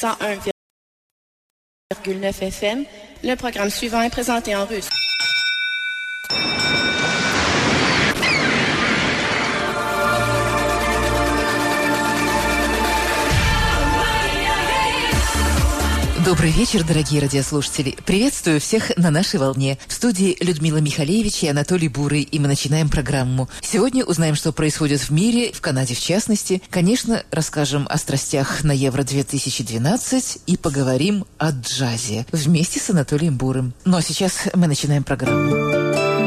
101,9 FM. Le programme suivant est présenté en russe. Добрый вечер, дорогие радиослушатели. Приветствую всех на нашей волне. В студии Людмила Михалевич и Анатолий Бурый, и мы начинаем программу. Сегодня узнаем, что происходит в мире, в Канаде в частности. Конечно, расскажем о страстях на Евро-2012 и поговорим о джазе вместе с Анатолием Бурым. Ну а сейчас мы начинаем программу.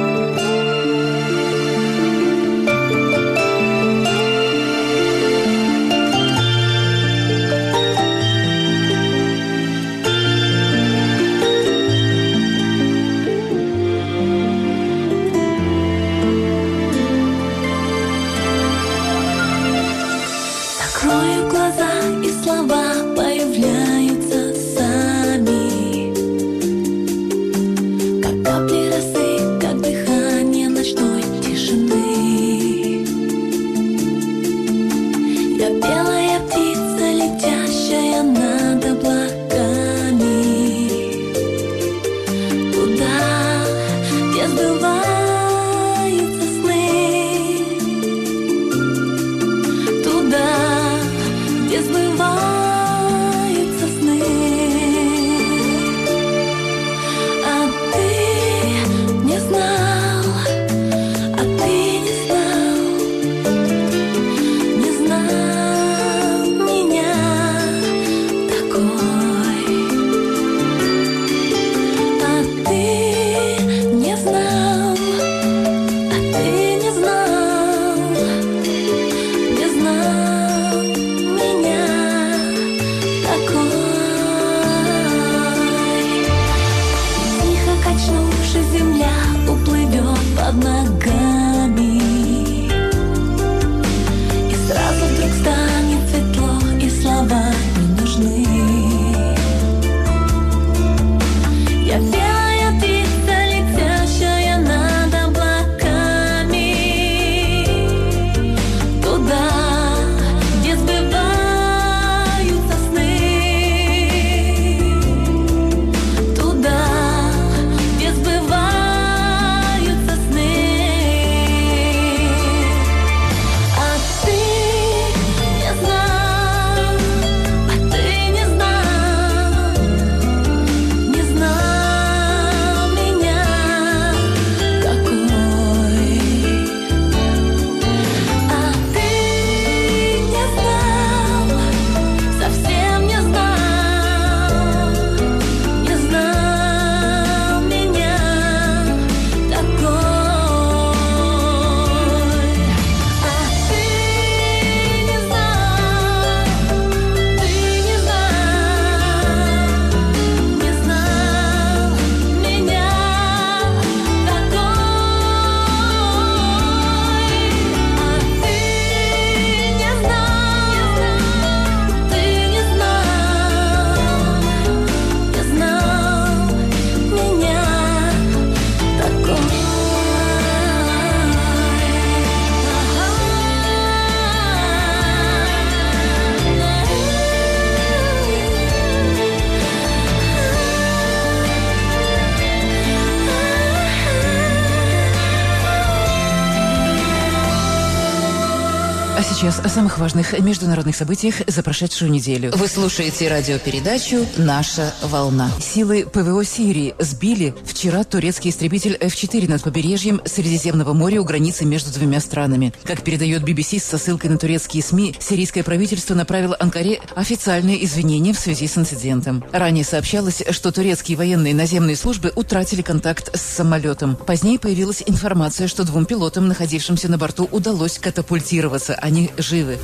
Сейчас о самых важных международных событиях за прошедшую неделю. Вы слушаете радиопередачу «Наша волна». Силы ПВО Сирии сбили вчера турецкий истребитель F-4 над побережьем Средиземного моря у границы между двумя странами. Как передает BBC со ссылкой на турецкие СМИ, сирийское правительство направило Анкаре официальные извинения в связи с инцидентом. Ранее сообщалось, что турецкие военные наземные службы утратили контакт с самолетом. Позднее появилась информация, что двум пилотам, находившимся на борту, удалось катапультироваться. Они живы.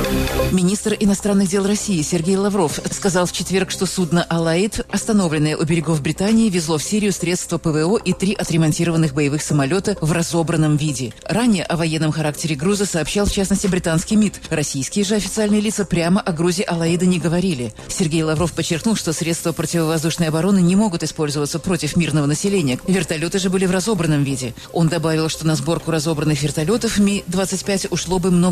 Министр иностранных дел России Сергей Лавров сказал в четверг, что судно «Алаид», остановленное у берегов Британии, везло в Сирию средства ПВО и 3 отремонтированных боевых самолета в разобранном виде. Ранее о военном характере груза сообщал, в частности, британский МИД. Российские же официальные лица прямо о грузе «Алаида» не говорили. Сергей Лавров подчеркнул, что средства противовоздушной обороны не могут использоваться против мирного населения. Вертолеты же были в разобранном виде. Он добавил, что на сборку разобранных вертолетов Ми-25 ушло бы много времени.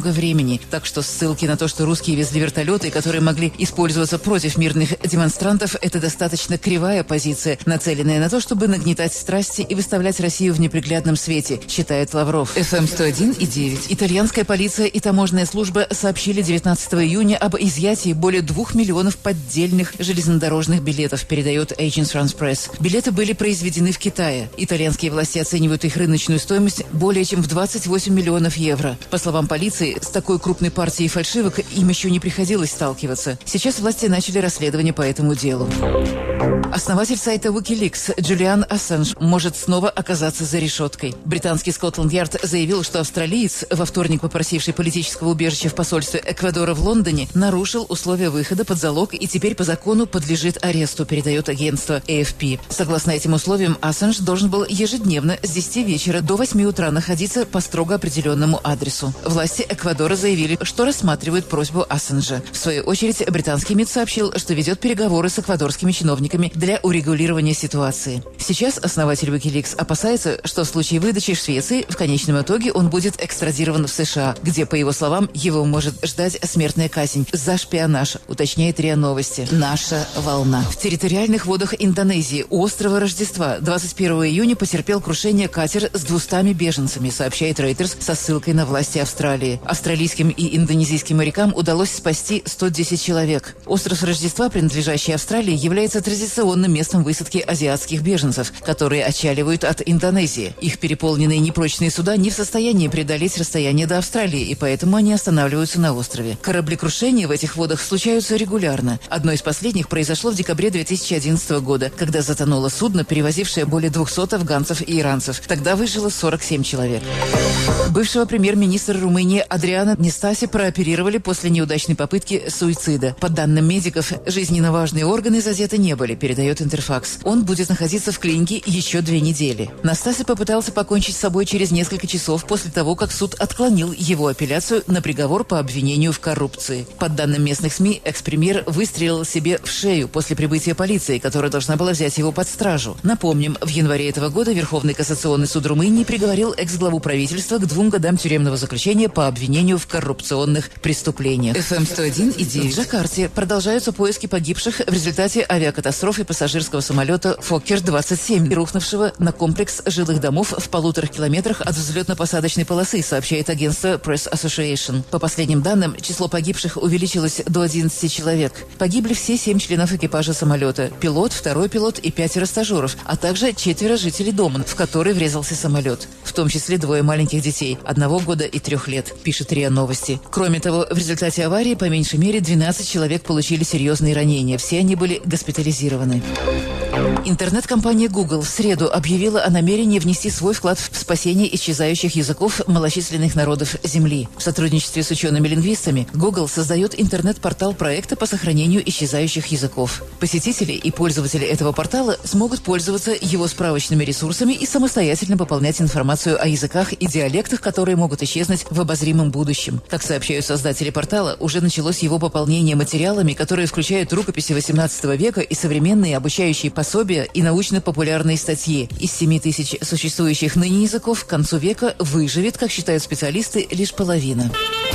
Йемени. Так что ссылки на то, что русские везли вертолеты, которые могли использоваться против мирных демонстрантов, это достаточно кривая позиция, нацеленная на то, чтобы нагнетать страсти и выставлять Россию в неприглядном свете, считает Лавров. FM-101,9. Итальянская полиция и таможенная служба сообщили 19 июня об изъятии более 2 миллионов поддельных железнодорожных билетов, передает Agence France Press. Билеты были произведены в Китае. Итальянские власти оценивают их рыночную стоимость более чем в 28 миллионов евро. По словам полиции, с такой крупной партией фальшивок им еще не приходилось сталкиваться. Сейчас власти начали расследование по этому делу. Основатель сайта Wikileaks Джулиан Ассанж может снова оказаться за решеткой. Британский Скотланд-Ярд заявил, что австралиец, во вторник попросивший политического убежища в посольстве Эквадора в Лондоне, нарушил условия выхода под залог и теперь по закону подлежит аресту, передает агентство AFP. Согласно этим условиям, Ассанж должен был ежедневно с 10 вечера до 8 утра находиться по строго определенному адресу. Власти Эквадора заявили, что рассматривают просьбу Ассанжа. В свою очередь, британский МИД сообщил, что ведет переговоры с эквадорскими чиновниками для урегулирования ситуации. Сейчас основатель Wikileaks опасается, что в случае выдачи в Швеции в конечном итоге он будет экстрадирован в США, где, по его словам, его может ждать смертная казнь за шпионаж, уточняет РИА Новости. Наша волна. В территориальных водах Индонезии у острова Рождества 21 июня потерпел крушение катер с 200 беженцами, сообщает Reuters со ссылкой на власти Австралии. Австралийским и индонезийским морякам удалось спасти 110 человек. Остров Рождества, принадлежащий Австралии, является традиционным местом высадки азиатских беженцев, которые отчаливают от Индонезии. Их переполненные непрочные суда не в состоянии преодолеть расстояние до Австралии, и поэтому они останавливаются на острове. Кораблекрушения в этих водах случаются регулярно. Одно из последних произошло в декабре 2011 года, когда затонуло судно, перевозившее более 200 афганцев и иранцев. Тогда выжило 47 человек. Бывшего премьер-министра Румынии Адриана Нестасе прооперировали после неудачной попытки суицида. По данным медиков, жизненно важные органы задеты не были, передает Интерфакс. Он будет находиться в клинике еще 2 недели. Настасе попытался покончить с собой через несколько часов после того, как суд отклонил его апелляцию на приговор по обвинению в коррупции. По данным местных СМИ, экс-премьер выстрелил себе в шею после прибытия полиции, которая должна была взять его под стражу. Напомним, в январе этого года Верховный кассационный суд Румынии приговорил экс-главу правительства к 2 годам тюремного заключения по обвинению в коррупционных преступлениях. FM-101,9. В Джакарте продолжаются поиски погибших в результате авиакатастрофы пассажирского самолета Фоккер-27, рухнувшего на комплекс жилых домов в 1,5 километрах от взлетно-посадочной полосы, сообщает агентство Press Association. По последним данным, число погибших увеличилось до 11 человек. Погибли все 7 членов экипажа самолета: пилот, второй пилот и 5 стажеров, а также 4 жителей дома, в который врезался самолет. В том числе 2 маленьких детей, 1 года и 3 лет, пишет РИА Новости. Кроме того, в результате аварии по меньшей мере 12 человек получили серьезные ранения. Все они были госпитализированы. Интернет-компания Google в среду объявила о намерении внести свой вклад в спасение исчезающих языков малочисленных народов Земли. В сотрудничестве с учеными-лингвистами Google создает интернет-портал проекта по сохранению исчезающих языков. Посетители и пользователи этого портала смогут пользоваться его справочными ресурсами и самостоятельно пополнять информацию о языках и диалектах, которые могут исчезнуть в обозримом будущем. Как сообщают создатели портала, уже началось его пополнение материалами, которые включают рукописи XVIII века и современные обучающие пособия и научно-популярные статьи. Из 7000 существующих ныне языков к концу века выживет, как считают специалисты, лишь половина.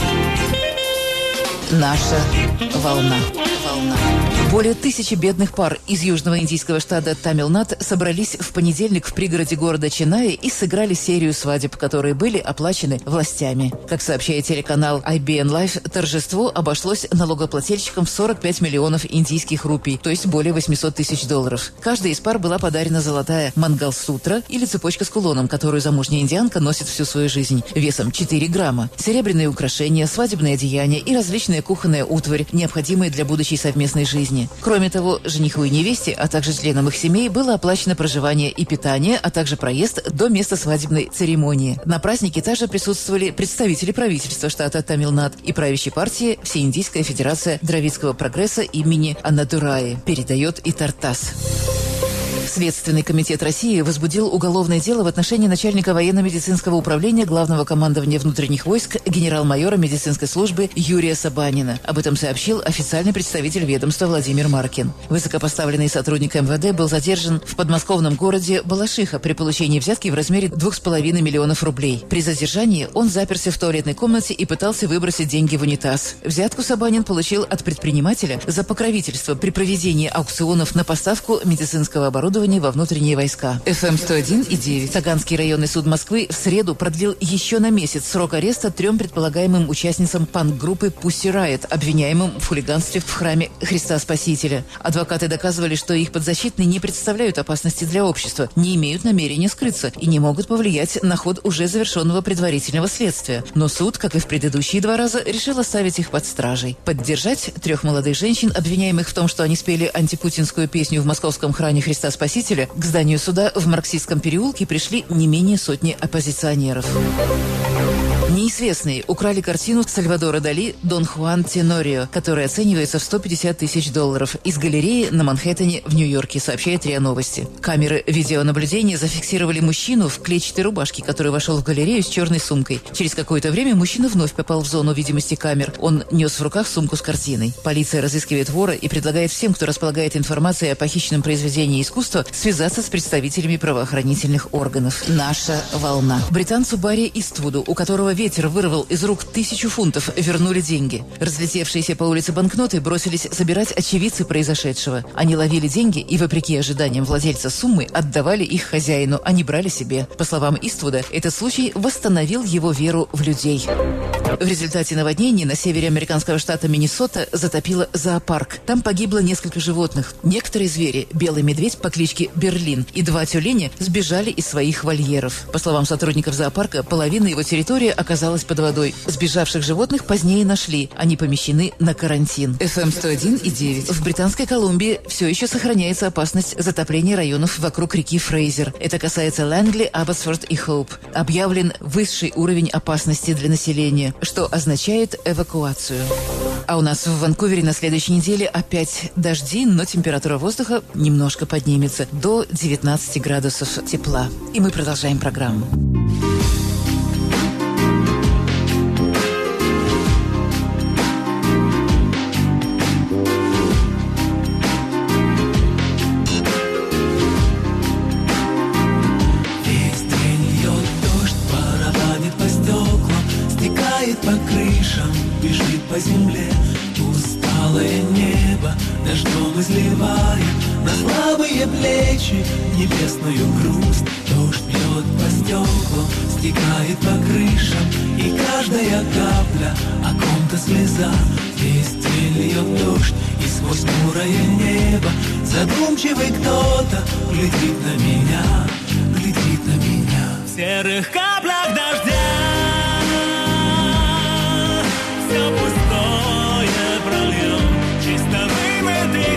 Наша волна. Более 1000 бедных пар из южного индийского штата Тамилнад собрались в понедельник в пригороде города Ченнай и сыграли серию свадеб, которые были оплачены властями. Как сообщает телеканал IBN Live, торжество обошлось налогоплательщикам в 45 миллионов индийских рупий, то есть более $800 тысяч. Каждой из пар была подарена золотая мангал-сутра или цепочка с кулоном, которую замужняя индианка носит всю свою жизнь, весом 4 грамма, серебряные украшения, свадебные одеяния и различная кухонная утварь, необходимые для будущей совместной жизни. Кроме того, жениху и невесте, а также членам их семей было оплачено проживание и питание, а также проезд до места свадебной церемонии. На празднике также присутствовали представители правительства штата Тамилнад и правящей партии Всеиндийская федерация Дравидского прогресса имени Аннадураи, передает и Тартас. Следственный комитет России возбудил уголовное дело в отношении начальника военно-медицинского управления Главного командования внутренних войск генерал-майора медицинской службы Юрия Сабанина. Об этом сообщил официальный представитель ведомства Владимир Маркин. Высокопоставленный сотрудник МВД был задержан в подмосковном городе Балашиха при получении взятки в размере 2,5 миллионов рублей. При задержании он заперся в туалетной комнате и пытался выбросить деньги в унитаз. Взятку Сабанин получил от предпринимателя за покровительство при проведении аукционов на поставку медицинского оборудования во внутренние войска. ФМ 101,9. Таганский районный суд Москвы в среду продлил еще на месяц срок ареста 3 предполагаемым участницам панк-группы Pussy Riot, обвиняемым в хулиганстве в храме Христа Спасителя. Адвокаты доказывали, что их подзащитные не представляют опасности для общества, не имеют намерения скрыться и не могут повлиять на ход уже завершенного предварительного следствия. Но суд, как и в предыдущие 2 раза, решил оставить их под стражей. Поддержать 3 молодых женщин, обвиняемых в том, что они спели антипутинскую песню в московском храме Христа Спасителя, к зданию суда в Марксистском переулке пришли не менее сотни оппозиционеров. Неизвестные украли картину Сальвадора Дали «Дон Хуан Тенорио», которая оценивается в $150 тысяч, из галереи на Манхэттене в Нью-Йорке, сообщает РИА Новости. Камеры видеонаблюдения зафиксировали мужчину в клетчатой рубашке, который вошел в галерею с черной сумкой. Через какое-то время мужчина вновь попал в зону видимости камер. Он нес в руках сумку с картиной. Полиция разыскивает вора и предлагает всем, кто располагает информацией о похищенном произведении искусства, связаться с представителями правоохранительных органов. Наша волна. Британцу Барри Иствуду, у которого ветер вырвал из рук 1000 фунтов, вернули деньги. Разлетевшиеся по улице банкноты бросились собирать очевидцы произошедшего. Они ловили деньги и, вопреки ожиданиям владельца суммы, отдавали их хозяину, а не брали себе. По словам Иствуда, этот случай восстановил его веру в людей. В результате наводнений на севере американского штата Миннесота затопило зоопарк. Там погибло несколько животных. Некоторые звери, белый медведь по кличке Берлин и 2 тюленя, сбежали из своих вольеров. По словам сотрудников зоопарка, половина его территории оказалась под водой. Сбежавших животных позднее нашли. Они помещены на карантин. ФМ 101,9. В Британской Колумбии все еще сохраняется опасность затопления районов вокруг реки Фрейзер. Это касается Лэнгли, Абботсфорд и Хоуп. Объявлен высший уровень опасности для населения, что означает эвакуацию. А у нас в Ванкувере на следующей неделе опять дожди, но температура воздуха немножко поднимется до 19 градусов тепла. И мы продолжаем программу. По крышам, бежит по земле, усталое небо дождем изливает на слабые плечи небесную грусть. Дождь бьет по стеклам, стекает по крышам, и каждая капля о ком-то слеза. Весь день льет дождь, и сквозь хмурое небо задумчивый кто-то глядит на меня, глядит на меня. В серых каплях дождя все пустое прольем, чисто вымытый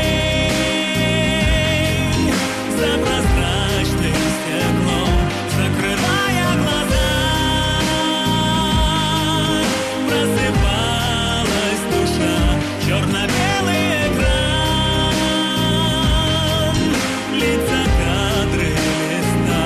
день за прозрачным стеклом, закрывая глаза, просыпалась душа, черно-белый экран, лица, кадры, листа.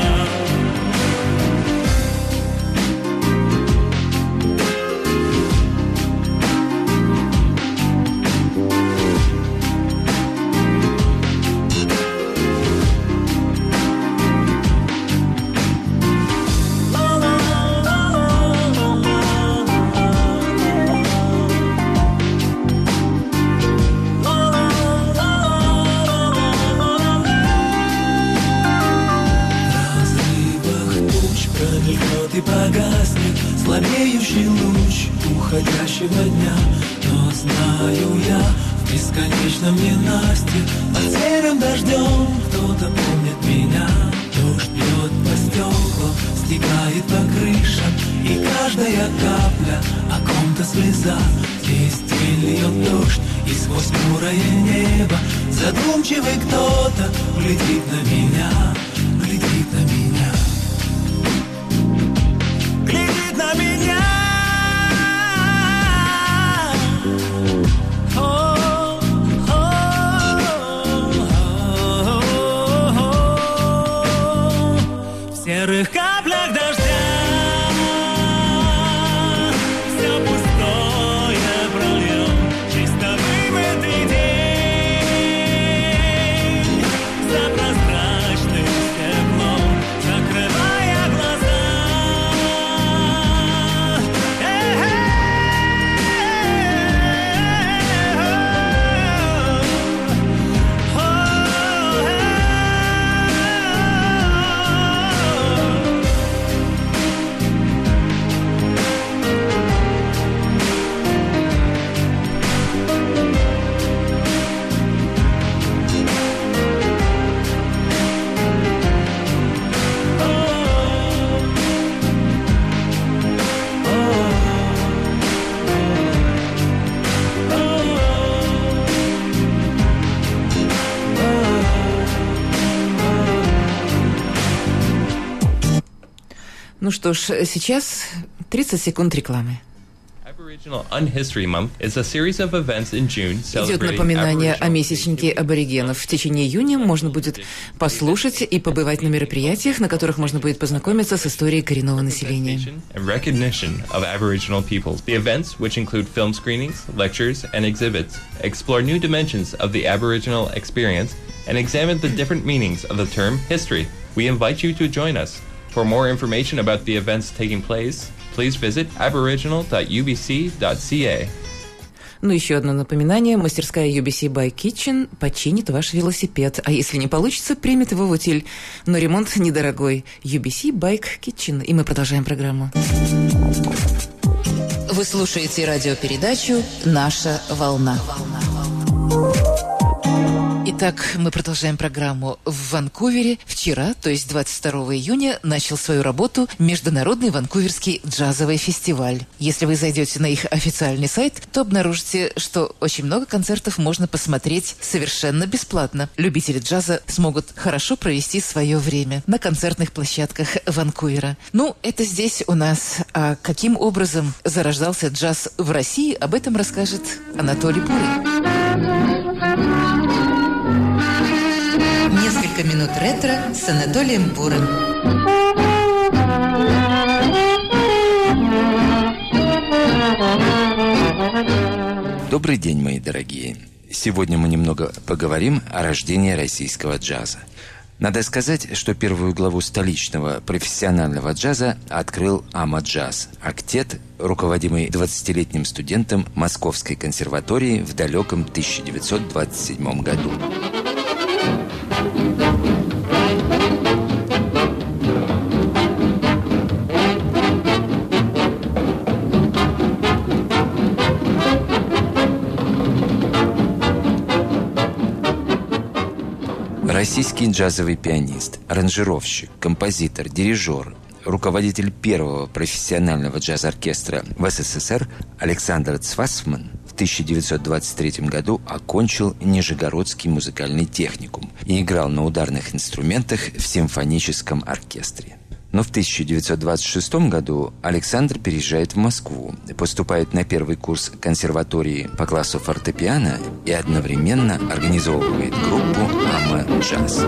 И погаснет слабеющий луч уходящего дня. Но знаю я, в бесконечном ненастье под серым дождем кто-то помнит меня. Дождь бьет по стеклам, стекает по крышам, и каждая капля о ком-то слеза. Весь день льет дождь, и сквозь хмурое небо задумчивый кто-то глядит на меня, глядит на меня. Глядит на меня. серых каплях дождя. Все пустое прольем, чисто вымытый день, за прозрачным стеклом, закрывая глаза. Ну что ж, сейчас 30 секунд рекламы. Идет напоминание о месячнике аборигенов. В течение июня можно будет послушать и побывать на мероприятиях, на которых можно будет познакомиться с историей коренного населения. For more information about the events taking place, please visit aboriginal.ubc.ca. Ну, еще одно напоминание. Мастерская UBC Bike Kitchen починит ваш велосипед. А если не получится, примет его в утиль. Но ремонт недорогой. UBC Bike Kitchen. И мы продолжаем программу. Вы слушаете радиопередачу «Наша волна». Итак, мы продолжаем программу. В Ванкувере вчера, то есть 22 июня, начал свою работу Международный Ванкуверский джазовый фестиваль. Если вы зайдете на их официальный сайт, то обнаружите, что очень много концертов можно посмотреть совершенно бесплатно. Любители джаза смогут хорошо провести свое время на концертных площадках Ванкувера. Ну, это здесь у нас. А каким образом зарождался джаз в России, об этом расскажет Анатолий Бурый. Несколько минут ретро с Анатолием Бурым. Добрый день, мои дорогие. Сегодня мы немного поговорим о рождении российского джаза. Надо сказать, что первую главу столичного профессионального джаза открыл АМА-джаз, октет, руководимый 20-летним студентом Московской консерватории в далеком 1927 году. Российский джазовый пианист, аранжировщик, композитор, дирижер, руководитель первого профессионального джаз-оркестра в СССР Александр Цвасман в 1923 году окончил Нижегородский музыкальный техникум и играл на ударных инструментах в симфоническом оркестре. Но в 1926 году Александр переезжает в Москву, поступает на первый курс консерватории по классу фортепиано и одновременно организовывает группу АМА-джаз.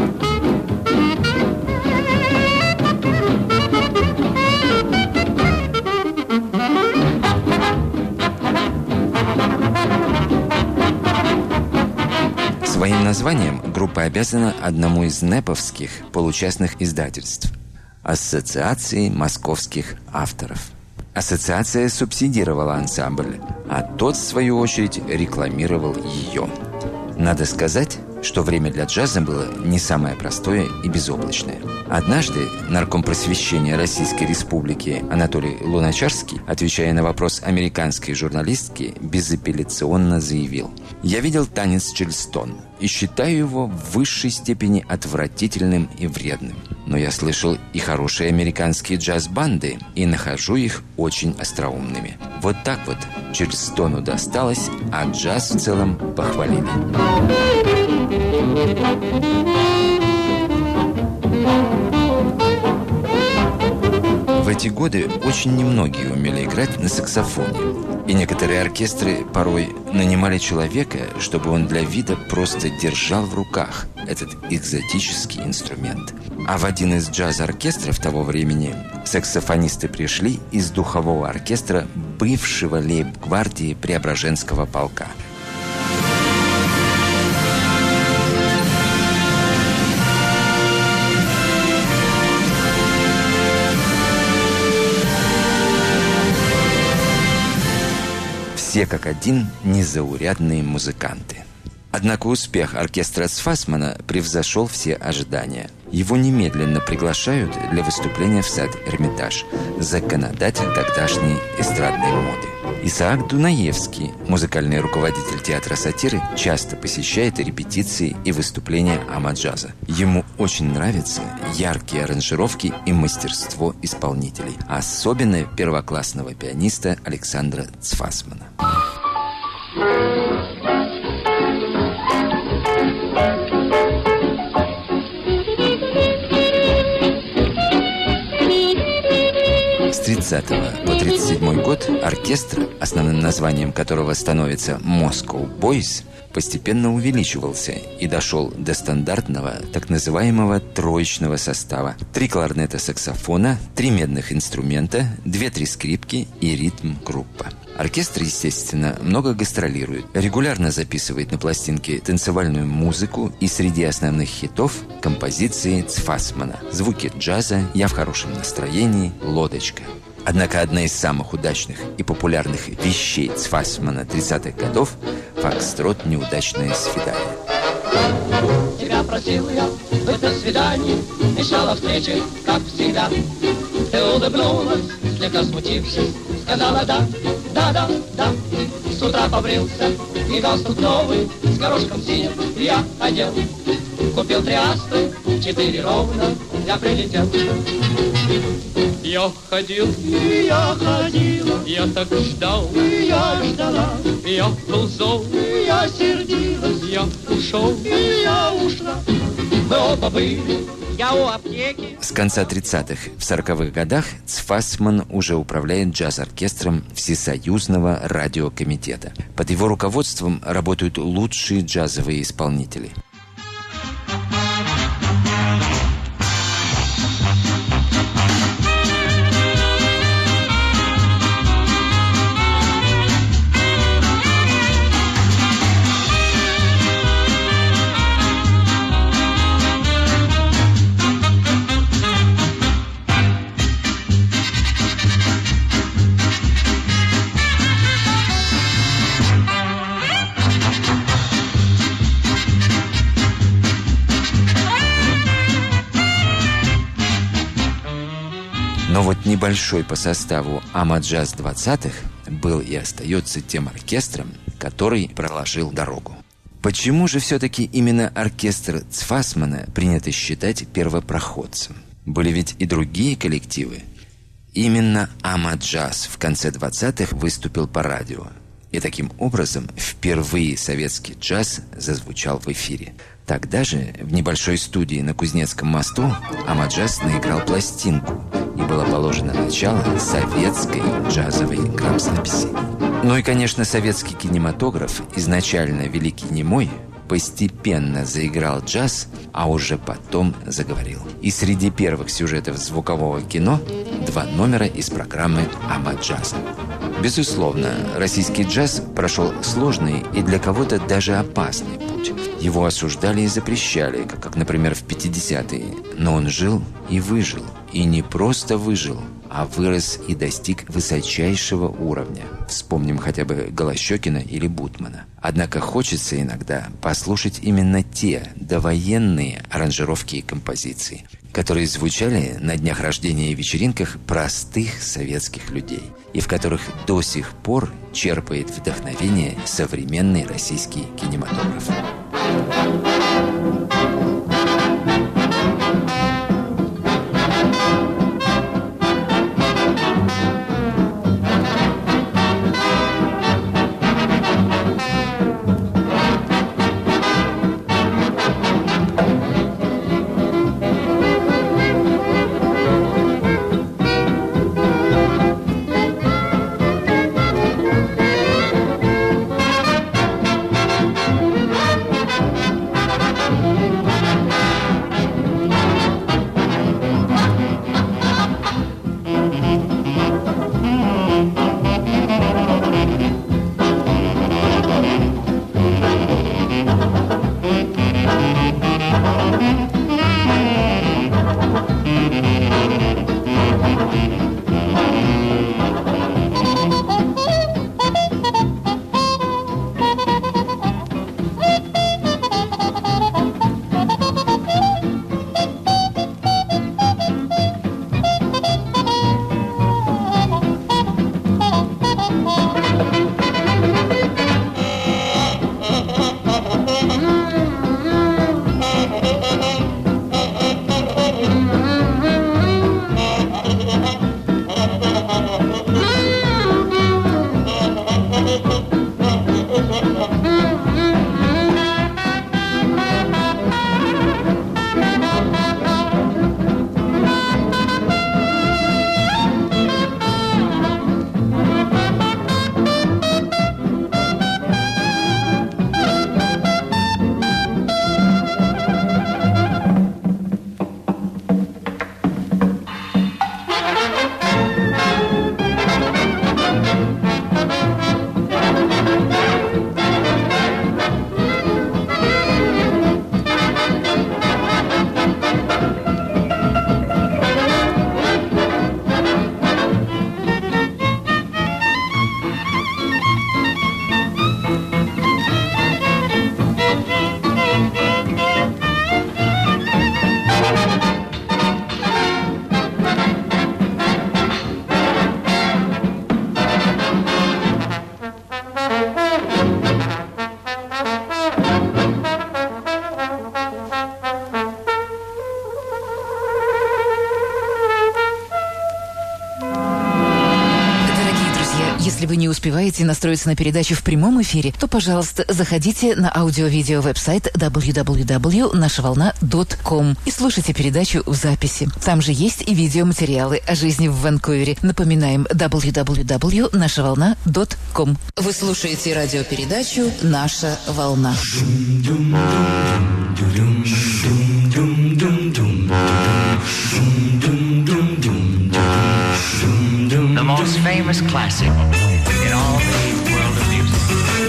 Своим названием группа обязана одному из нэповских получастных издательств – Ассоциации московских авторов. Ассоциация субсидировала ансамбль, а тот, в свою очередь, рекламировал ее. Надо сказать, что время для джаза было не самое простое и безоблачное. Однажды нарком просвещения Российской Республики Анатолий Луначарский, отвечая на вопрос американской журналистки, безапелляционно заявил: «Я видел танец Чарльстон и считаю его в высшей степени отвратительным и вредным. Но я слышал и хорошие американские джаз-банды и нахожу их очень остроумными». Вот так вот Чарльстону досталось, а джаз в целом похвалили. В эти годы очень немногие умели играть на саксофоне. И некоторые оркестры порой нанимали человека, чтобы он для вида просто держал в руках этот экзотический инструмент. А в один из джаз-оркестров того времени саксофонисты пришли из духового оркестра бывшего лейб-гвардии Преображенского полка. Все как один незаурядные музыканты. Однако успех оркестра Цфасмана превзошел все ожидания. Его немедленно приглашают для выступления в сад Эрмитаж, законодатель тогдашней эстрадной моды. Исаак Дунаевский, музыкальный руководитель театра сатиры, часто посещает репетиции и выступления ама-джаза. Ему очень нравятся яркие аранжировки и мастерство исполнителей, особенно первоклассного пианиста Александра Цфасмана. С 30 по 37 год оркестр, основным названием которого становится «Moscow Boys», постепенно увеличивался и дошел до стандартного, так называемого троечного состава. 3 кларнета-саксофона, 3 медных инструмента, 2-3 скрипки и ритм-группа. Оркестр, естественно, много гастролирует, регулярно записывает на пластинке танцевальную музыку и среди основных хитов – композиции Цфасмана, звуки джаза, «Я в хорошем настроении», «Лодочка». Однако одна из самых удачных и популярных вещей Цфасмана 30-х годов – фокстрот «Неудачное свидание». Тебя просил я в это свидание, мечтала встречи, как всегда. Ты улыбнулась, слегка смутившись, сказала да, да, да, да. С утра побрился, и галстук новый, с горошком синим я одел. Купил 3 астры, 4 ровно, я прилетел. Я ходил, И я ходила, я так ждал, и я ждала, я был зол, и я сердилась, я ушел. и я ушла. Мы оба были, я у аптеки. С конца 30-х в 40-х годах Цфасман уже управляет джаз-оркестром Всесоюзного радиокомитета. Под его руководством работают лучшие джазовые исполнители. Но вот небольшой по составу ама-джаз 20-х был и остается тем оркестром, который проложил дорогу. Почему же все-таки именно оркестр Цфасмана принято считать первопроходцем? Были ведь и другие коллективы. Именно ама-джаз в конце 20-х выступил по радио. И таким образом впервые советский джаз зазвучал в эфире. Тогда же в небольшой студии на Кузнецком мосту ама-джаз наиграл пластинку, и было положено начало советской джазовой грамзаписи. Ну и, конечно, советский кинематограф, изначально великий немой, постепенно заиграл джаз, а уже потом заговорил. И среди первых сюжетов звукового кино 2 номера из программы ама-джаза. Безусловно, российский джаз прошел сложный и для кого-то даже опасный путь. Его осуждали и запрещали, как, например, в 50-е. Но он жил и выжил. И не просто выжил, а вырос и достиг высочайшего уровня. Вспомним хотя бы Голощёкина или Бутмана. Однако хочется иногда послушать именно те довоенные аранжировки и композиции, которые звучали на днях рождения и вечеринках простых советских людей, и в которых до сих пор черпает вдохновение современный российский кинематограф. вы не успеваете настроиться на передачу в прямом эфире, то, пожалуйста, заходите на аудио-видео веб-сайт www.нашаволна.com и слушайте передачу в записи. Там же есть и видеоматериалы о жизни в Ванкувере. Напоминаем, www.нашаволна.com. Вы слушаете радиопередачу «Наша волна». The most famous classic in all the world of music.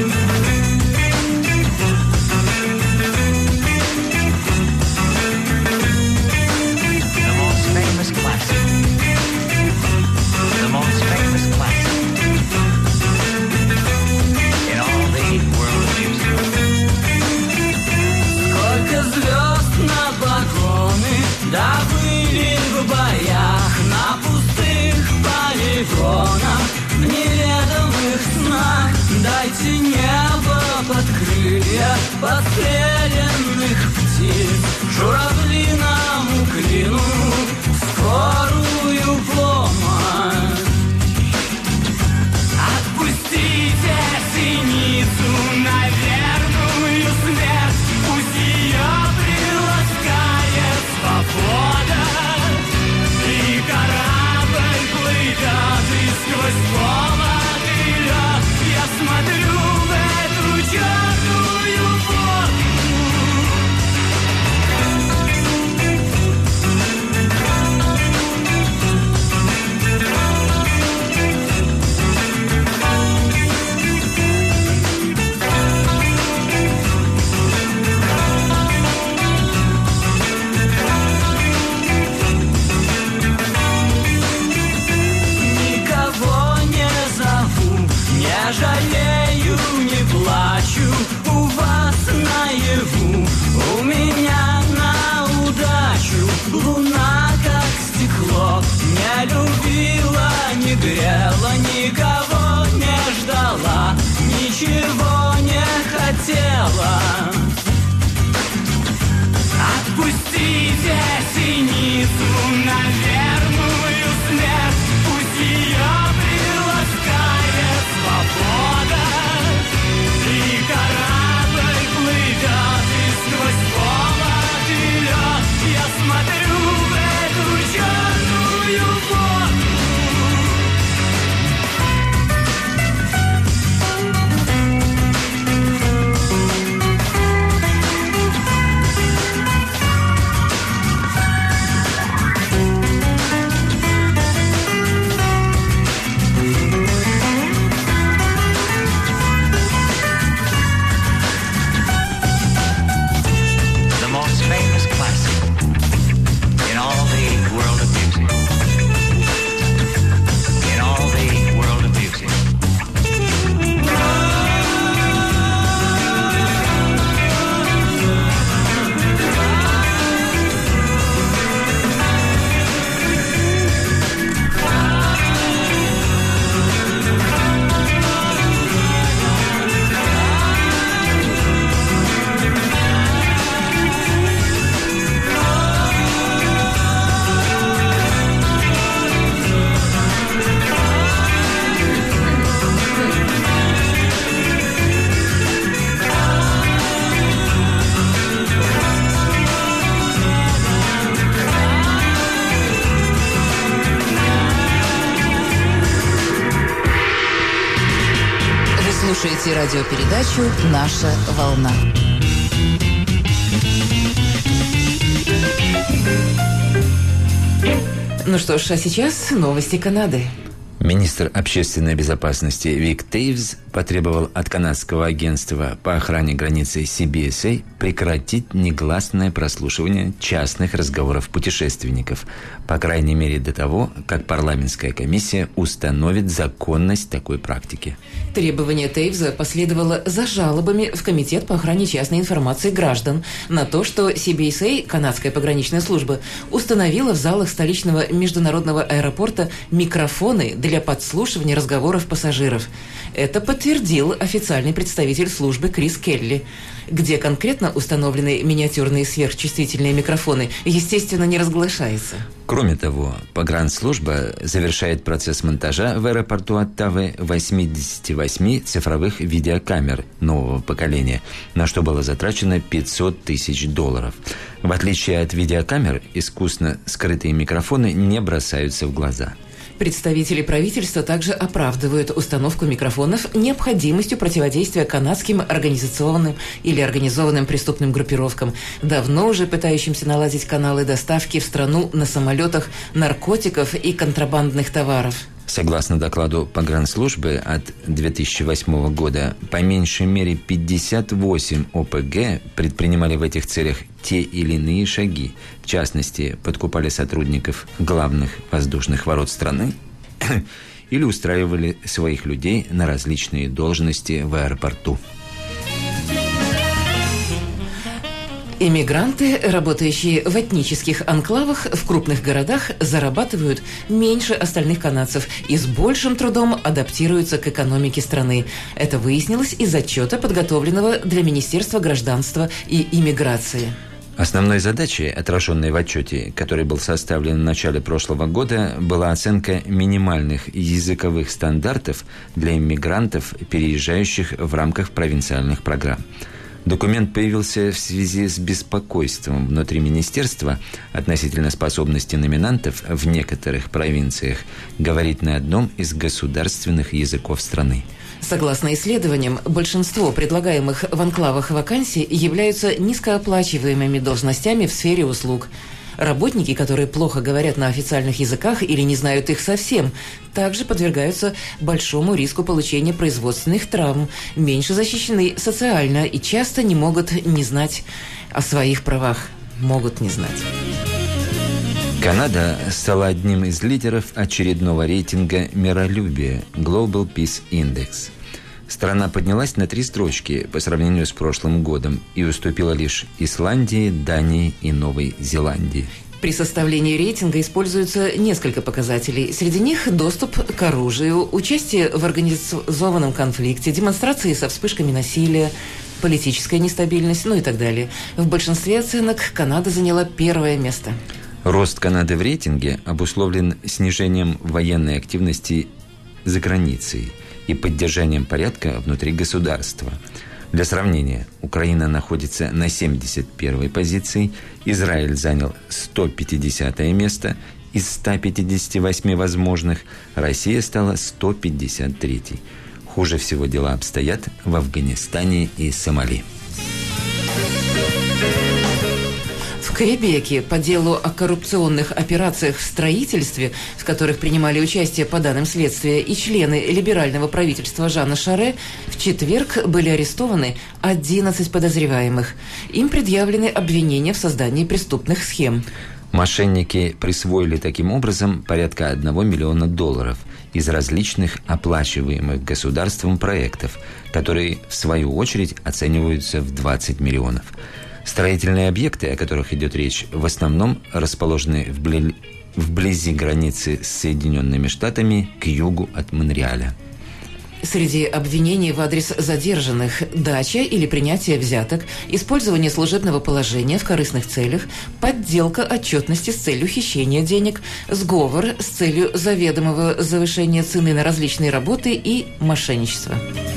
The most famous classic. The most famous classic in all the world of music. Сколько звезд на балконы, да были в боях на пустых полигонах, в неведомых снах. Дайте небо под крылья подстреленных птиц, журавлиному клину скорую помощь. Отпустите синицу на верную смерть, пусть ее приласкает свобода, и корабль плывет, и сквозь холод и лед я смотрю в эту черную воду. Никого не зову, не жалею, не плачу, у вас наяву, у меня на удачу. Луна как стекло, не любила, не грела, никого не ждала, ничего не хотела. Отпустите синицу на верную смерть, пусть ее приласкает свобода, и корабль плывет, и сквозь холод и лед я смотрю в эту черную воду. The most famous classic in all the world of music. In all the world of music. Вы слушаете радиопередачу «Наша волна». Ну что ж, а сейчас новости Канады. Министр общественной безопасности Вик Тейвз потребовал от канадского агентства по охране границы CBSA прекратить негласное прослушивание частных разговоров путешественников, по крайней мере до того, как парламентская комиссия установит законность такой практики. Требование Тейвза последовало за жалобами в Комитет по охране частной информации граждан на то, что CBSA, канадская пограничная служба, установила в залах столичного международного аэропорта микрофоны для подслушивания разговоров пассажиров. Это подтвердил официальный представитель службы Крис Келли. Где конкретно установлены миниатюрные сверхчувствительные микрофоны, естественно, не разглашается. Кроме того, погранслужба завершает процесс монтажа в аэропорту Оттавы 88 цифровых видеокамер нового поколения, на что было затрачено $500 тысяч. В отличие от видеокамер, искусно скрытые микрофоны не бросаются в глаза. Представители правительства также оправдывают установку микрофонов необходимостью противодействия канадским организованным или организованным преступным группировкам, давно уже пытающимся наладить каналы доставки в страну на самолетах наркотиков и контрабандных товаров. Согласно докладу погранслужбы от 2008 года, по меньшей мере 58 ОПГ предпринимали в этих целях те или иные шаги. В частности, подкупали сотрудников главных воздушных ворот страны или устраивали своих людей на различные должности в аэропорту. Иммигранты, работающие в этнических анклавах в крупных городах, зарабатывают меньше остальных канадцев и с большим трудом адаптируются к экономике страны. Это выяснилось из отчета, подготовленного для Министерства гражданства и иммиграции. Основной задачей, отраженной в отчете, который был составлен в начале прошлого года, была оценка минимальных языковых стандартов для иммигрантов, переезжающих в рамках провинциальных программ. Документ появился в связи с беспокойством внутри министерства относительно способности номинантов в некоторых провинциях говорить на одном из государственных языков страны. Согласно исследованиям, большинство предлагаемых в анклавах вакансий являются низкооплачиваемыми должностями в сфере услуг. Работники, которые плохо говорят на официальных языках или не знают их совсем, также подвергаются большому риску получения производственных травм, меньше защищены социально и часто не могут не знать о своих правах. Могут не знать. Канада стала одним из лидеров очередного рейтинга миролюбия Global Peace Index. Страна поднялась на 3 строчки по сравнению с прошлым годом и уступила лишь Исландии, Дании и Новой Зеландии. При составлении рейтинга используются несколько показателей. Среди них доступ к оружию, участие в организованном конфликте, демонстрации со вспышками насилия, политическая нестабильность, и так далее. В большинстве оценок Канада заняла 1-е место. Рост Канады в рейтинге обусловлен снижением военной активности за границей и поддержанием порядка внутри государства. Для сравнения, Украина находится на 71-й позиции, Израиль занял 150-е место из 158 возможных, Россия стала 153-й. Хуже всего дела обстоят в Афганистане и Сомали. В Квебеке по делу о коррупционных операциях в строительстве, в которых принимали участие по данным следствия и члены либерального правительства Жана Шаре, в четверг были арестованы 11 подозреваемых. Им предъявлены обвинения в создании преступных схем. Мошенники присвоили таким образом порядка $1 миллиона из различных оплачиваемых государством проектов, которые, в свою очередь, оцениваются в 20 миллионов. Строительные объекты, о которых идет речь, в основном расположены вблизи границы с Соединенными Штатами к югу от Монреаля. Среди обвинений в адрес задержанных – дача или принятие взяток, использование служебного положения в корыстных целях, подделка отчетности с целью хищения денег, сговор с целью заведомого завышения цены на различные работы и мошенничество.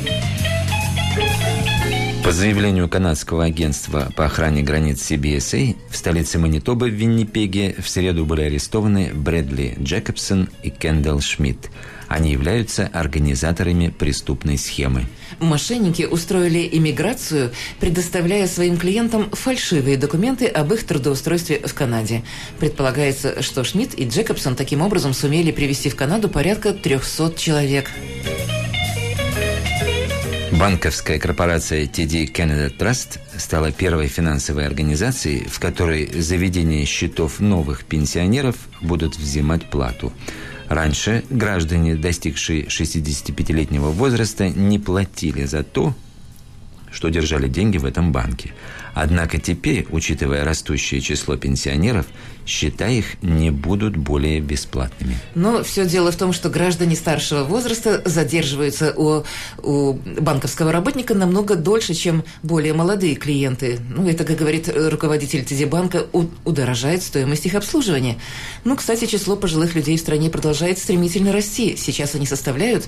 По заявлению канадского агентства по охране границ CBSA, в столице Манитобы в Виннипеге в среду были арестованы Брэдли Джекобсон и Кендалл Шмидт. Они являются организаторами преступной схемы. Мошенники устроили иммиграцию, предоставляя своим клиентам фальшивые документы об их трудоустройстве в Канаде. Предполагается, что Шмидт и Джекобсон таким образом сумели привезти в Канаду порядка 300 человек. Банковская корпорация TD Canada Trust стала первой финансовой организацией, в которой за ведение счетов новых пенсионеров будут взимать плату. Раньше граждане, достигшие 65-летнего возраста, не платили за то, что держали деньги в этом банке. Однако теперь, учитывая растущее число пенсионеров, счета их не будут более бесплатными. Но все дело в том, что граждане старшего возраста задерживаются у банковского работника намного дольше, чем более молодые клиенты. Это, как говорит руководитель ТД банка, удорожает стоимость их обслуживания. Кстати, число пожилых людей в стране продолжает стремительно расти. Сейчас они составляют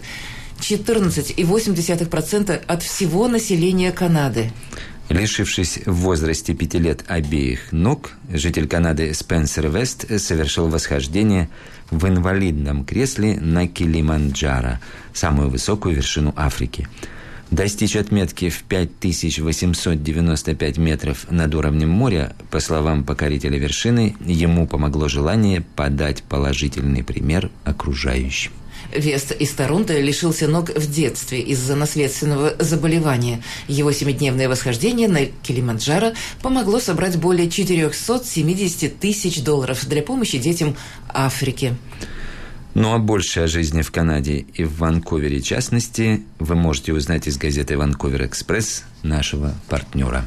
14,8% от всего населения Канады. Лишившись в возрасте 5 лет обеих ног, житель Канады Спенсер Вест совершил восхождение в инвалидном кресле на Килиманджаро, самую высокую вершину Африки. Достичь отметки в 5895 метров над уровнем моря, по словам покорителя вершины, ему помогло желание подать положительный пример окружающим. Вест из Торонто лишился ног в детстве из-за наследственного заболевания. Его 7-дневное восхождение на Килиманджаро помогло собрать более 470 тысяч долларов для помощи детям Африки. А больше о жизни в Канаде и в Ванкувере, в частности, вы можете узнать из газеты «Ванкувер Экспресс», нашего партнера.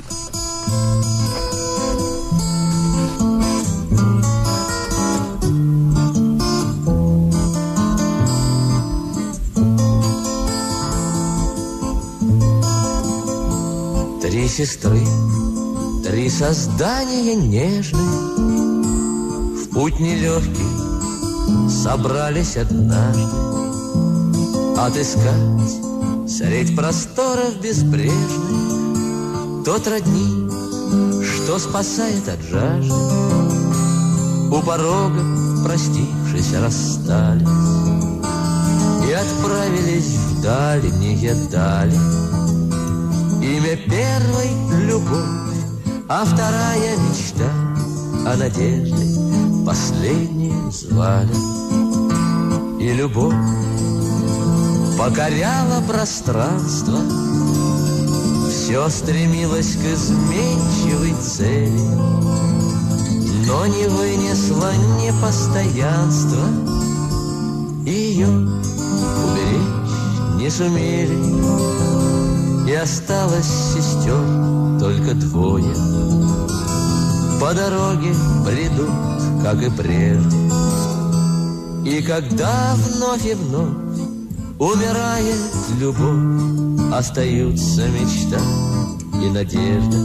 Три сестры, три создания нежные, в путь нелегкий собрались однажды отыскать средь просторов безбрежных тот родник, что спасает от жажды. У порога, простившись, расстались и отправились в дальние дали. Имя первой — любовь, а вторая — мечта, а надежды последнюю звали. И любовь покоряла пространство, все стремилось к изменчивой цели, но не вынесла непостоянства, ее уберечь не сумели. И осталось сестер только двое. По дороге бредут, как и прежде. И когда вновь и вновь умирает любовь, остаются мечта и надежда.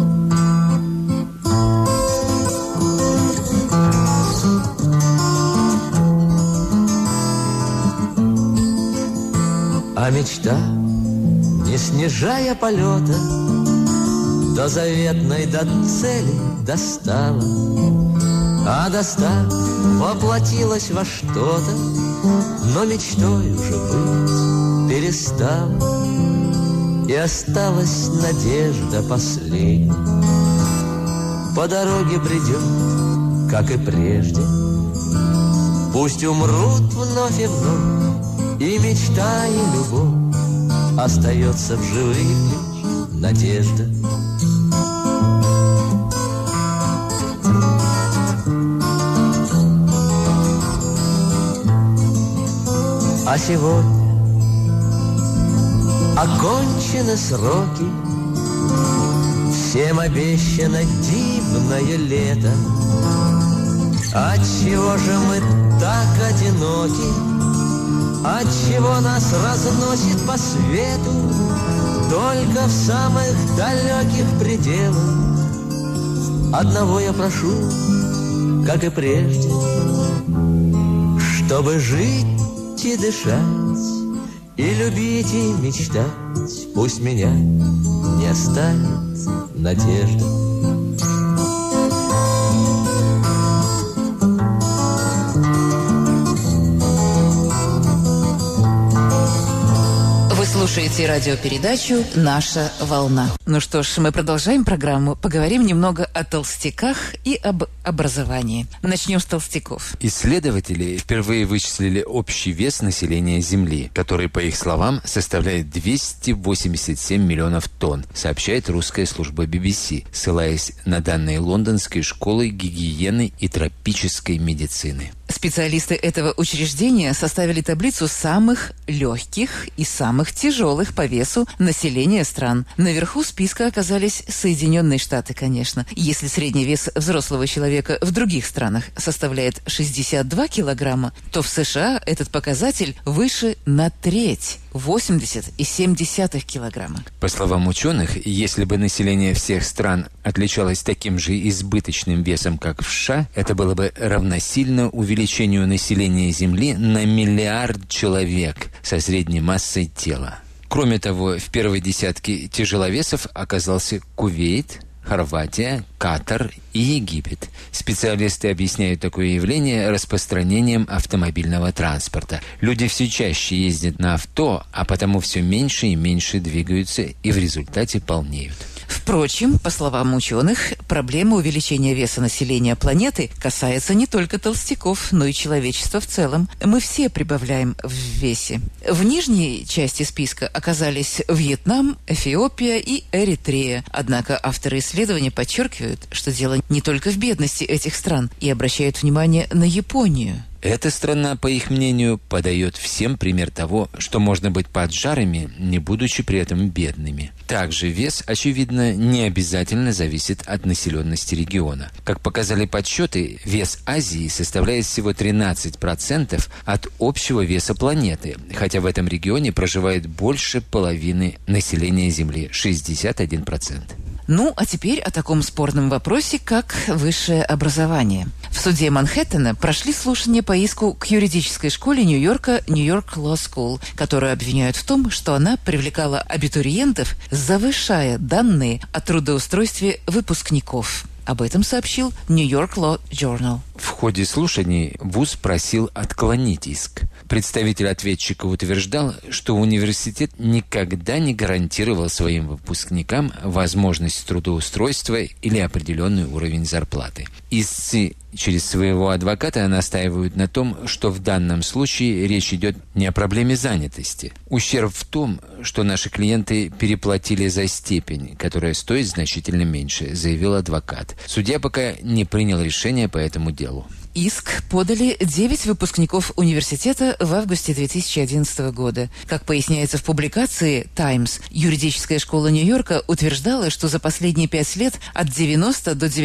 А мечта, не снижая полета, до заветной, до цели достала. А достав, воплотилась во что-то, но мечтой уже быть перестала. И осталась надежда последняя. По дороге бредет, как и прежде. Пусть умрут вновь и вновь и мечта, и любовь, остается в живых лишь надежда. А сегодня окончены сроки, всем обещано дивное лето. Отчего же мы так одиноки? Отчего нас разносит по свету только в самых далеких пределах? Одного я прошу, как и прежде, чтобы жить и дышать, и любить, и мечтать. Пусть меня не оставит надежда. Слушаете радиопередачу «Наша волна». Ну что ж, мы продолжаем программу. Поговорим немного о толстяках и об образовании. Начнем с толстяков. Исследователи впервые вычислили общий вес населения Земли, который, по их словам, составляет 287 миллионов тонн, сообщает русская служба BBC, ссылаясь на данные Лондонской школы гигиены и тропической медицины. Специалисты этого учреждения составили таблицу самых легких и самых тяжелых по весу населения стран. Наверху списка оказались Соединенные Штаты, конечно. Если средний вес взрослого человека в других странах составляет 62 килограмма, то в США этот показатель выше на треть – 80,7 килограмма. По словам ученых, если бы население всех стран отличалось таким же избыточным весом, как в США, это было бы равносильно увеличению населения Земли на 1 миллиард человек со средней массой тела. Кроме того, в первой десятке тяжеловесов оказался Кувейт, Хорватия, Катар и Египет. Специалисты объясняют такое явление распространением автомобильного транспорта. Люди все чаще ездят на авто, а потому все меньше и меньше двигаются и в результате полнеют. Впрочем, по словам ученых, проблема увеличения веса населения планеты касается не только толстяков, но и человечества в целом. Мы все прибавляем в весе. В нижней части списка оказались Вьетнам, Эфиопия и Эритрея. Однако авторы исследования подчеркивают, что дело не только в бедности этих стран, и обращают внимание на Японию. Эта страна, по их мнению, подает всем пример того, что можно быть поджарыми, не будучи при этом бедными. Также вес, очевидно, не обязательно зависит от населенности региона. Как показали подсчеты, вес Азии составляет всего 13% от общего веса планеты, хотя в этом регионе проживает больше половины населения Земли – 61%. Ну, а теперь о таком спорном вопросе, как высшее образование. В суде Манхэттена прошли слушания по иску к юридической школе Нью-Йорка Нью-Йорк Law School, которую обвиняют в том, что она привлекала абитуриентов, завышая данные о трудоустройстве выпускников. Об этом сообщил New York Law Journal. В ходе слушаний ВУЗ просил отклонить иск. Представитель ответчика утверждал, что университет никогда не гарантировал своим выпускникам возможность трудоустройства или определенный уровень зарплаты. Истцы через своего адвоката настаивают на том, что в данном случае речь идет не о проблеме занятости. Ущерб в том, что наши клиенты переплатили за степень, которая стоит значительно меньше, заявил адвокат. Судья пока не принял решение по этому делу. Иск подали 9 выпускников университета в августе 2011 года. Как поясняется в публикации «Таймс», юридическая школа Нью-Йорка утверждала, что за последние 5 лет от 90 до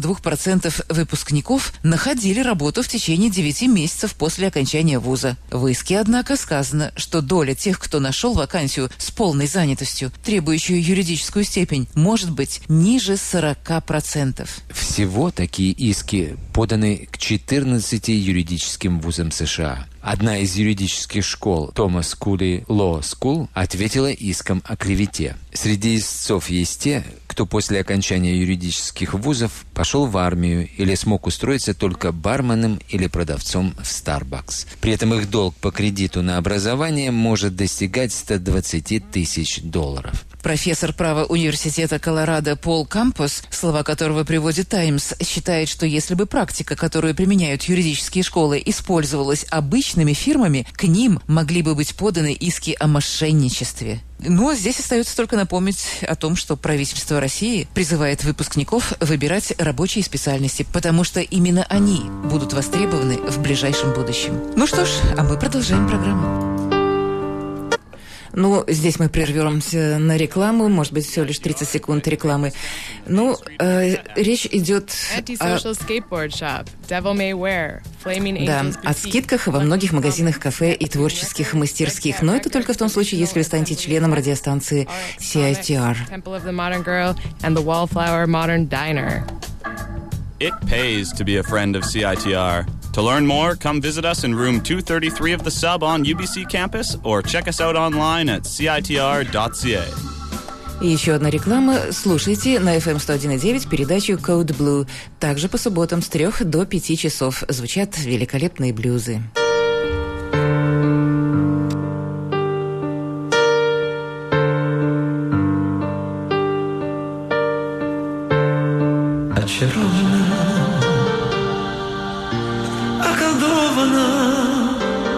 92% выпускников находили работу в течение 9 месяцев после окончания вуза. В иске, однако, сказано, что доля тех, кто нашел вакансию с полной занятостью, требующую юридическую степень, может быть ниже 40%. Всего такие иски поданы к 14 юридическим вузам США. Одна из юридических школ, Томас Кули Law School, ответила иском о клевете. Среди истцов есть те, кто после окончания юридических вузов пошел в армию или смог устроиться только барменом или продавцом в Starbucks. При этом их долг по кредиту на образование может достигать $120 тысяч. Профессор права университета Колорадо Пол Кампус, слова которого приводит «Таймс», считает, что если бы практика, которую применяют юридические школы, использовалась обычными фирмами, к ним могли бы быть поданы иски о мошенничестве. Но здесь остается только напомнить о том, что правительство России призывает выпускников выбирать рабочие специальности, потому что именно они будут востребованы в ближайшем будущем. Ну что ж, а мы продолжаем программу. Ну, здесь мы прервемся на рекламу, может быть, всего лишь 30 секунд рекламы. Ну, речь идет о скидках во многих магазинах, кафе и творческих мастерских. Но это только в том случае, если вы станете членом радиостанции CITR. It pays to be a friend of CITR. To learn more, come visit us in room 233 of the Sub on UBC campus or check us out online at citr.ca. И еще одна реклама. Слушайте на FM 101.9 передачу Code Blue. Также по субботам с 3 до 5 часов звучат великолепные блюзы. Околдована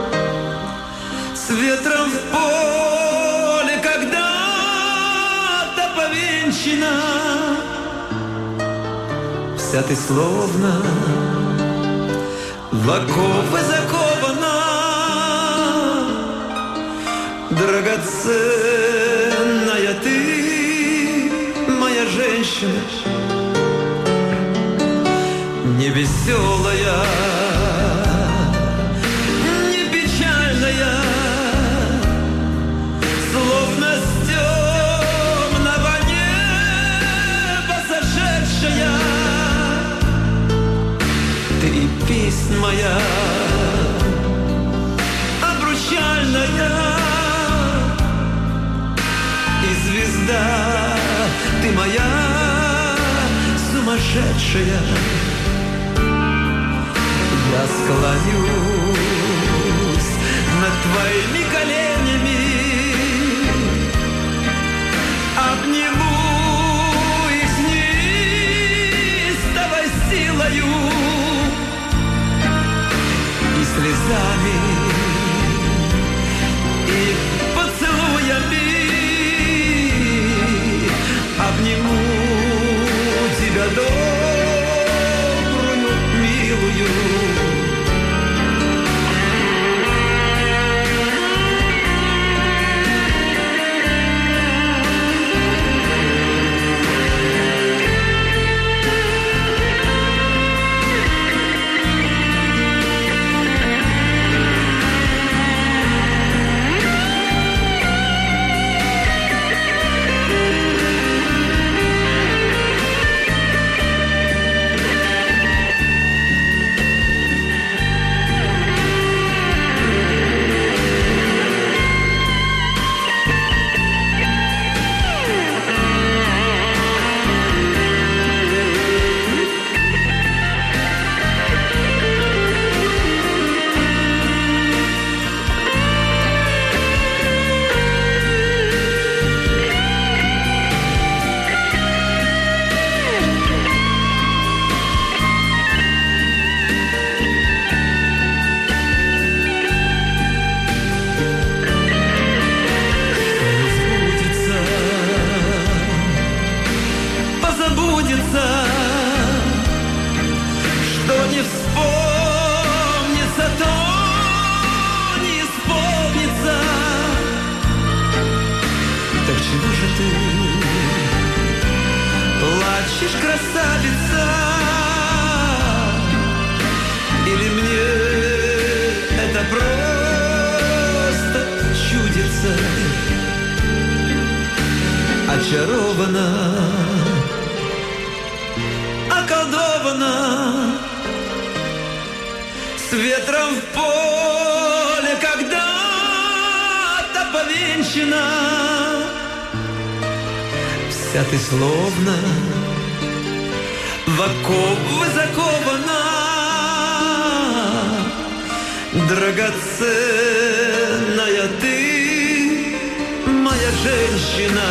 с ветром в поле когда-то повенчана. Вся ты словно в оковы закована, драгоценная ты, моя женщина, не веселая, не печальная, словно с темного неба сошедшая. Ты и песнь моя обручальная, и звезда ты моя сумасшедшая. Я склонюсь над твоими коленями, обниму их с неистовой силою и слезами, и поцелуями обниму тебя добрую, милую. Красавица, или мне это просто чудится? Очарована, околдована, с ветром в поле когда-то повенчана. Вся ты словно в оковы закована, драгоценная ты, моя женщина.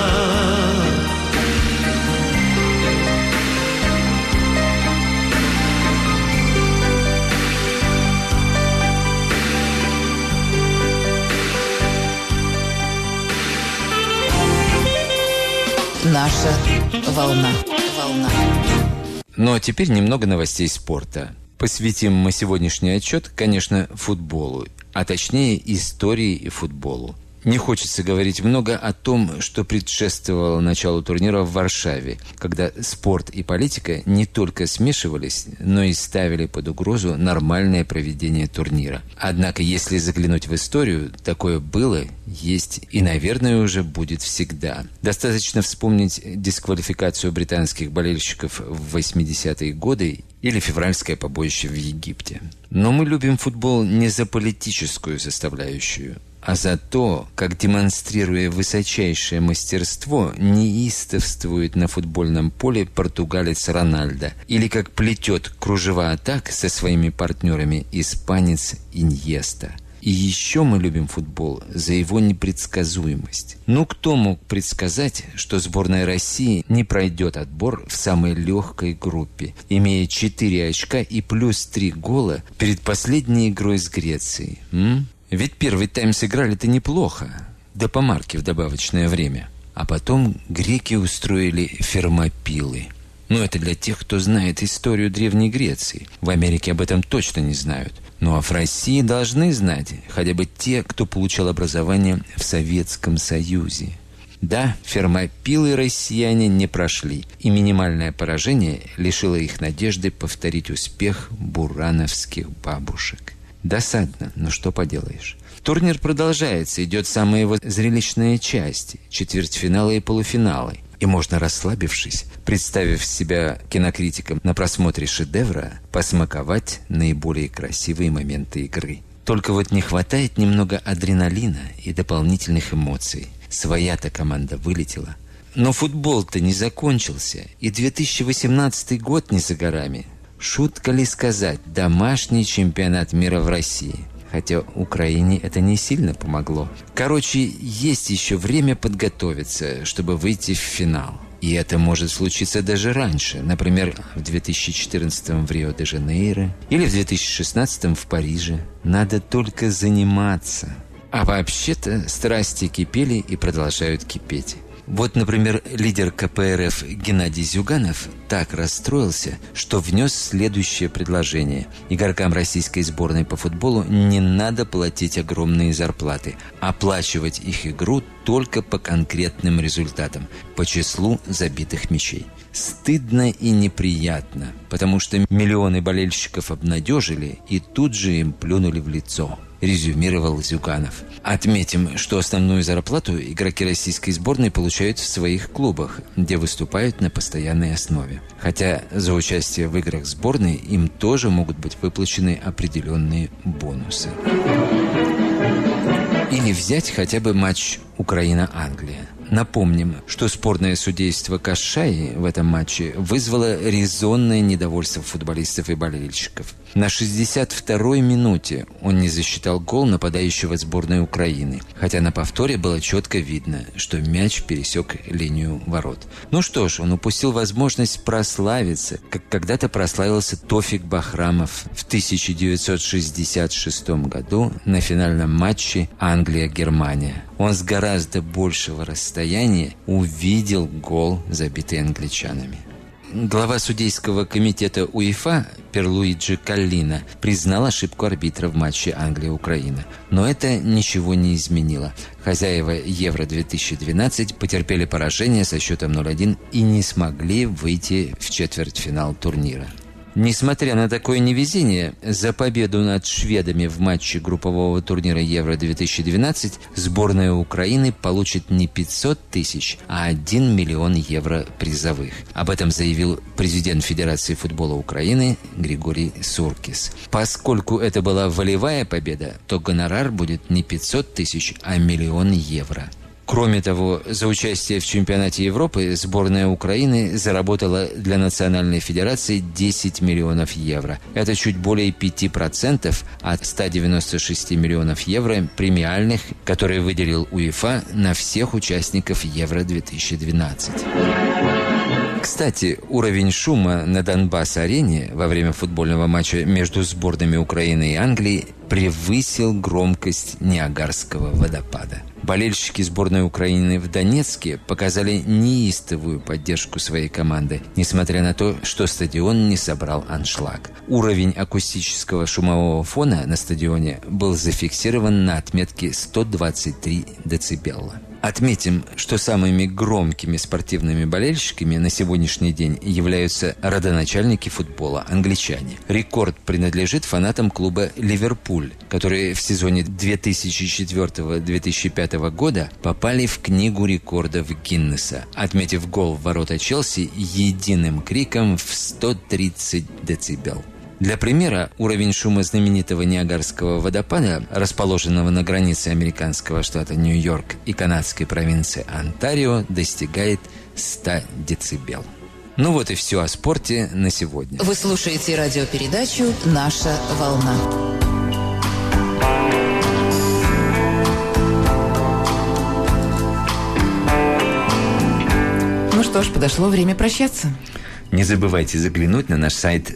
Наша волна. Ну а теперь немного новостей спорта. Посвятим мы сегодняшний отчет, конечно, футболу, а точнее истории футболу. Не хочется говорить много о том, что предшествовало началу турнира в Варшаве, когда спорт и политика не только смешивались, но и ставили под угрозу нормальное проведение турнира. Однако, если заглянуть в историю, такое было, есть и, наверное, уже будет всегда. Достаточно вспомнить дисквалификацию британских болельщиков в 80-е годы или февральское побоище в Египте. Но мы любим футбол не за политическую составляющую, а за то, как, демонстрируя высочайшее мастерство, неистовствует на футбольном поле португалец Рональдо, или как плетет кружева атак со своими партнерами испанец Иньеста. И еще мы любим футбол за его непредсказуемость. Ну, кто мог предсказать, что сборная России не пройдет отбор в самой легкой группе, имея 4 очка и плюс 3 гола перед последней игрой с Грецией? Ведь первый тайм сыграли-то неплохо, да по марке в добавочное время. А потом греки устроили фермопилы. Но это для тех, кто знает историю Древней Греции. В Америке об этом точно не знают. Ну а в России должны знать хотя бы те, кто получал образование в Советском Союзе. Да, фермопилы россияне не прошли, и минимальное поражение лишило их надежды повторить успех бурановских бабушек. Досадно, но что поделаешь. Турнир продолжается, идет самая его зрелищная часть – четвертьфиналы и полуфиналы. И можно, расслабившись, представив себя кинокритиком на просмотре шедевра, посмаковать наиболее красивые моменты игры. Только вот не хватает немного адреналина и дополнительных эмоций. Своя-то команда вылетела. Но футбол-то не закончился, и 2018 год не за горами. Шутка ли сказать, домашний чемпионат мира в России? Хотя Украине это не сильно помогло. Короче, есть еще время подготовиться, чтобы выйти в финал. И это может случиться даже раньше. Например, в 2014 в Рио-де-Жанейро или в 2016 в Париже. Надо только заниматься. А вообще-то страсти кипели и продолжают кипеть. Вот, например, лидер КПРФ Геннадий Зюганов так расстроился, что внес следующее предложение. Игрокам российской сборной по футболу не надо платить огромные зарплаты, оплачивать их игру только по конкретным результатам, по числу забитых мячей. Стыдно и неприятно, потому что миллионы болельщиков обнадежили и тут же им плюнули в лицо, резюмировал Зюганов. Отметим, что основную зарплату игроки российской сборной получают в своих клубах, где выступают на постоянной основе. Хотя за участие в играх сборной им тоже могут быть выплачены определенные бонусы. Или взять хотя бы матч Украина-Англия. Напомним, что спорное судейство Кашаи в этом матче вызвало резонное недовольство футболистов и болельщиков. На 62-й минуте он не засчитал гол нападающего сборной Украины, хотя на повторе было четко видно, что мяч пересек линию ворот. Ну что ж, он упустил возможность прославиться, как когда-то прославился Тофик Бахрамов в 1966 году на финальном матче Англия-Германия. Он с гораздо большего расстояния увидел гол, забитый англичанами. Глава судейского комитета УЕФА Перлуиджи Каллина признал ошибку арбитра в матче Англия-Украина. Но это ничего не изменило. Хозяева Евро-2012 потерпели поражение со счетом 0-1 и не смогли выйти в четвертьфинал турнира. Несмотря на такое невезение, за победу над шведами в матче группового турнира Евро-2012 сборная Украины получит не 500 тысяч, а 1 миллион евро призовых. Об этом заявил президент Федерации футбола Украины Григорий Суркис. Поскольку это была волевая победа, то гонорар будет не 500 тысяч, а 1 миллион евро. Кроме того, за участие в чемпионате Европы сборная Украины заработала для Национальной Федерации 10 миллионов евро. Это чуть более 5% от 196 миллионов евро премиальных, которые выделил УЕФА на всех участников Евро-2012. Кстати, уровень шума на Донбасс-арене во время футбольного матча между сборными Украины и Англии превысил громкость Ниагарского водопада. Болельщики сборной Украины в Донецке показали неистовую поддержку своей команды, несмотря на то, что стадион не собрал аншлаг. Уровень акустического шумового фона на стадионе был зафиксирован на отметке 123 децибелла. Отметим, что самыми громкими спортивными болельщиками на сегодняшний день являются родоначальники футбола – англичане. Рекорд принадлежит фанатам клуба «Ливерпуль», которые в сезоне 2004-2005 года попали в Книгу рекордов Гиннесса, отметив гол в ворота Челси единым криком в 130 децибел. Для примера, уровень шума знаменитого Ниагарского водопада, расположенного на границе американского штата Нью-Йорк и канадской провинции Онтарио, достигает 100 децибел. Ну вот и все о спорте на сегодня. Вы слушаете радиопередачу «Наша волна». Ну что ж, подошло время прощаться. Не забывайте заглянуть на наш сайт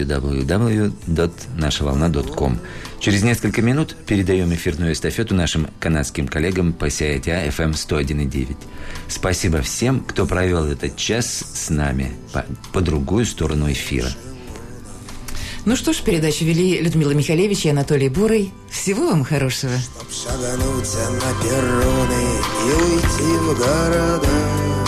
www.нашаволна.com. Через несколько минут передаем эфирную эстафету нашим канадским коллегам по CITR FM 101.9. Спасибо всем, кто провел этот час с нами по другую сторону эфира. Ну что ж, передачу вели Людмила Михалевич и Анатолий Бурый. Всего вам хорошего. Чтоб шагнуть на перроны и уйти в города.